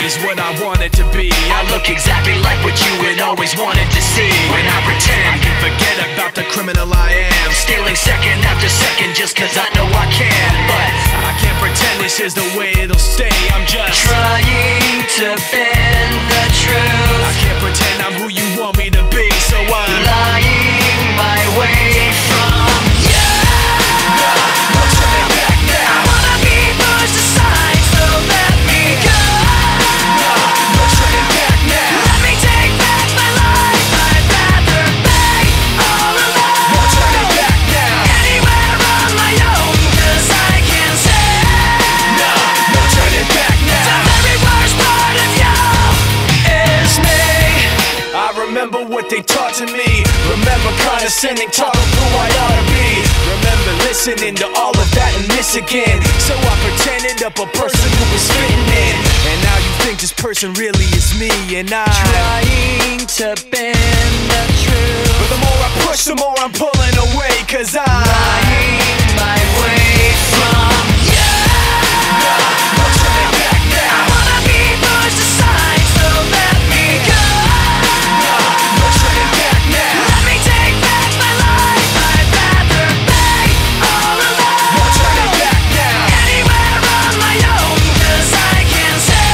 is what I wanted to be. I look exactly like what you had always wanted to see. When I pretend I can forget about the criminal I am, stealing second after second just cause I know I can. But I can't pretend this is the way it'll stay. I'm just trying to bend the truth. I can't pretend I'm who you want me to be, so I'm lying my way from you. No turning back now. I wanna be pushed aside, so let me go. No turning back now. Let me take back my life. I'd rather be all alone. No turning back now. Anywhere on my own, cause I can say No turning back now. the very worst part of you is me. I remember what they taught to me. Remember condescending talk of who I ought to be. Remember listening to all of that and this again. So I pretended up a person who was fitting in. And now you think this person really is me. And I'm Trying to bend the truth. but the more I push, the more I'm pulling away. Cause I'm Lying my way from you. no turning back I now. wanna be pushed aside, so let me go. No turning back now. Let me take back my life. I'd rather be all alone. No turning back now. Anywhere on my own, cause I can say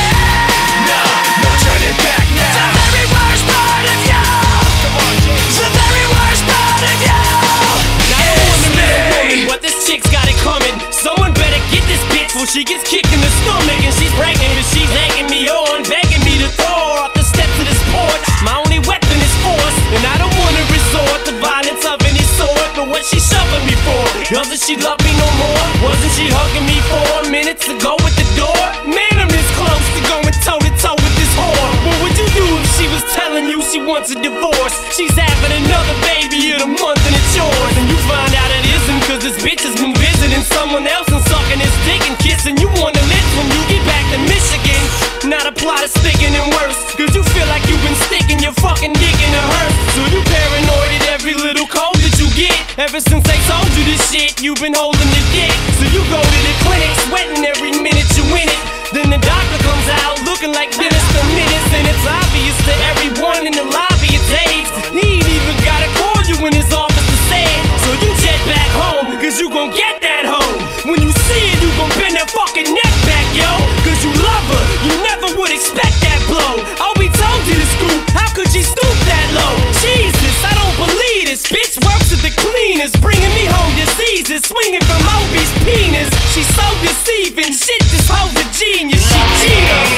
No turning back the now. very worst part of you. Come on, James. The very worst part of you is me. But this chick's got it coming. Someone better get this bitch before she gets kicked in the stomach. And she's pregnant, but she's egging me on, begging me to throw her off the steps of this porch. My only weapon is force, and I don't wanna resort to violence of any sort. But what she shoving me for? Doesn't she love me no more? Wasn't she hugging me 4 minutes ago at the door? Man, I'm this close to going toe to toe with this whore. What would you do if she was telling you she wants a divorce? She's having another baby in a month and it's yours. And you find out it isn't, cause this bitch has been visiting someone else and sucking his dick and kissing. You wanna live when you get back to Michigan. Now the plot is sticking and worse, cause you feel like you've been sticking your fucking dick in a hearse. So you paranoid at every little cold that you get. Ever since they told you this shit, you've been holding the dick. So you go to the clinic, sweating every minute you in it. Then the doctor comes out looking like Dennis the Menace. And it's obvious to everyone in the lobby it's AIDS. He ain't even gotta call you when his officer said. So you jet back home, cause you gon' get that home. When you see it, you gon' bend that fucking neck back, yo. Cause you love her, you never would expect that blow. Oh, we told you to scoop, how could she stoop that low? Jesus, I don't believe this. Bitch works at the cleaners, bringing me home diseases, swinging from Obi's penis. She's so deceiving, shit, this hoe's a genius. She cheater.